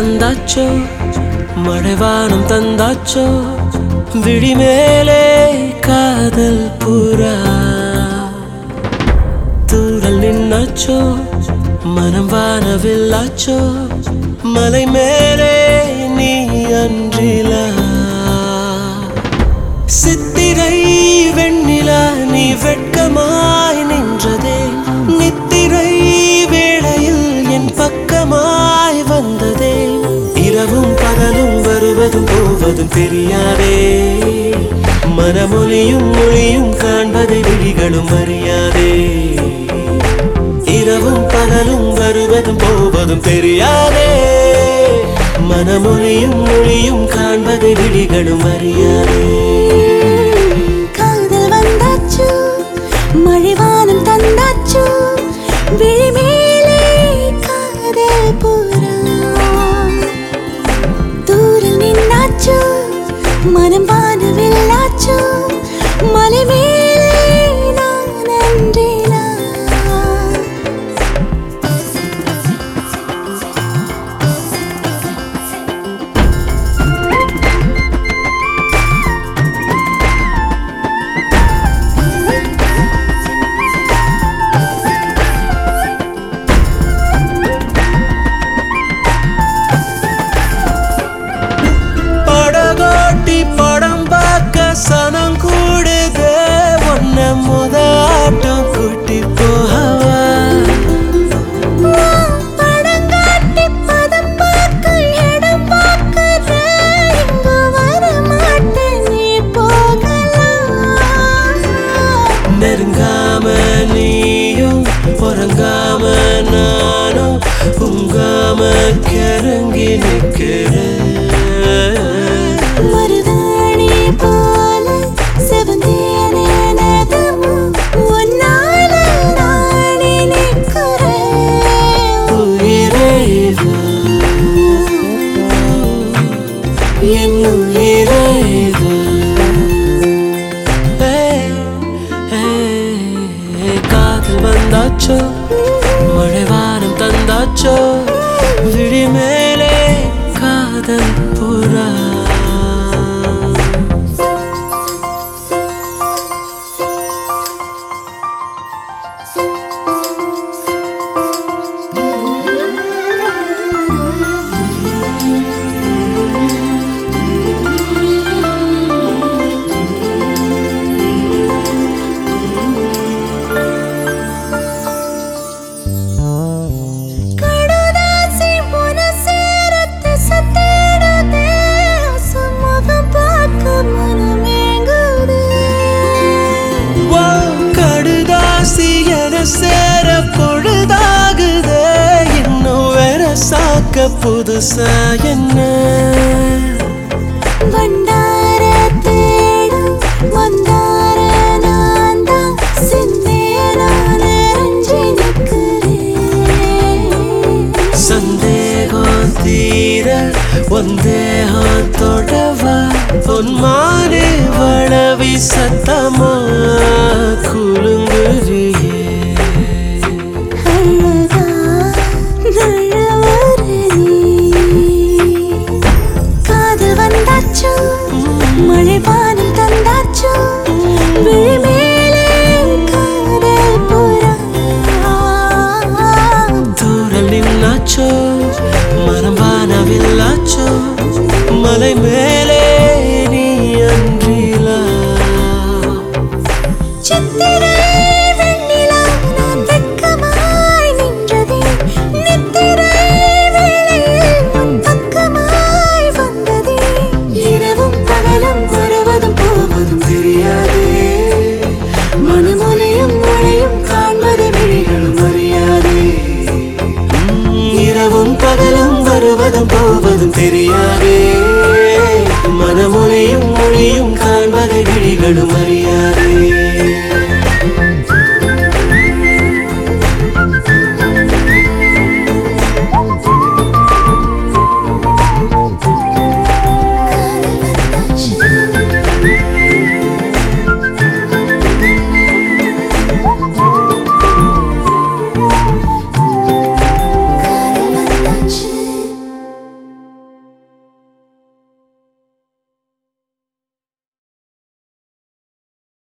வந்தாச்சோ மழைவானம் தந்தாச்சோ விழிமேலே காதல் புறா தூரல் நின்னாச்சோ மனம் வானவில்லாச்சோ மலை மேலே நீ அன்றிலா சித்திரை வெண்ணிலா நீ வெட்கமாய் நின்றதே நித்திரை வேளையில் என் பக்கமாய் வந்ததே இரவும் பகலும் வருவதும் போவதும் தெரியாதே மனமொழியும் மொழியும் காண்பதை விழிகளும் அறியாதே இரவும் பகலும் வருவதும் போவதும் தெரியாதே மனமொழியும் மொழியும் காண்பதை விழிகளும் அறியாதே காதல் வந்தாச்சு மழைவானம் தந்தாச்சு விழிமேலே காதல் புறா தூரில் நின்னாச்சு மனம் வானவில்லாச்சு மலை மேலே நான் அன்றிலா படம் பார்க்க சனம் கூடுதே ஒன்ன முத ஆட்டம் கூட்டி போகவா படம் காட்டி பதம் பார்க்க இடம் பார்க்க இங்கு வர மாட்டேன் நீ போகலாம் நெருங்காம நீயும் உறங்காம நானும் உங்காம கிறங்கி நிற்கிறேன் மருதாணி போல செவந்தேனே நகமும் உன்னால நானே நிற்கிறேன் உயிரே வா என் உயிரே வா காதல் வந்தாச்சோ மழைவானம் தந்தாச்சோ விழிமேலே காதல் புறா சேர பொழுதாகுதே இன்னும் வேற சாக்க புதுசா என்ன வண்டார தேடும் வந்தார நான் தான் சிந்தேனான ரஞ்சி நிற்கிறேன் சந்தேகம் தீர ஒந்தேகம் தொடவா பொன்மானே வளவி சத்தமா குலுங்குறியே காதல் வந்தாச்சு மழைவானம் தந்தாச்சு விழிமேலே காதல் புறா தூரல் நின்னாச்சோ மனம் வானவில்லாச்சோ மலை மேலே நீ அன்றிலா சித்திரை வெண்ணிலா நான் வெட்கமாய் நின்றதே நித்திரை வேளையில் உன் பக்கமாய் வந்ததே இரவும் பகலும் வருவதும் போவதும் தெரியாதே மனமொழியும் மொழியும் காண்பது விழிகளும் அறியாதே இரவும் பகலும் வருவதும் போவதும் தெரியாதே மனமொழியும் மொழியும் காண்பதை விழிகளும் அறியாதே